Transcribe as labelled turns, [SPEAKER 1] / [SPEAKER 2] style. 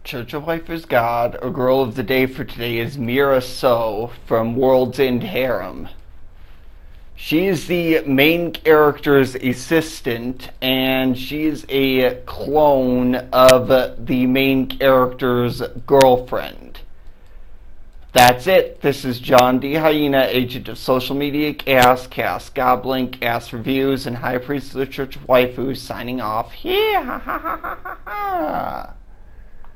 [SPEAKER 1] Church of Life is God. A girl of the day for today is Mira So from World's End Harem. She is the main character's assistant, and she is a clone of the main character's girlfriend. That's it. This is John D. Hyena, agent of social media, Cast Goblin, Cast Reviews, and High Priest of the Church of Waifus, signing off. Yeah, ha ha ha ha ha.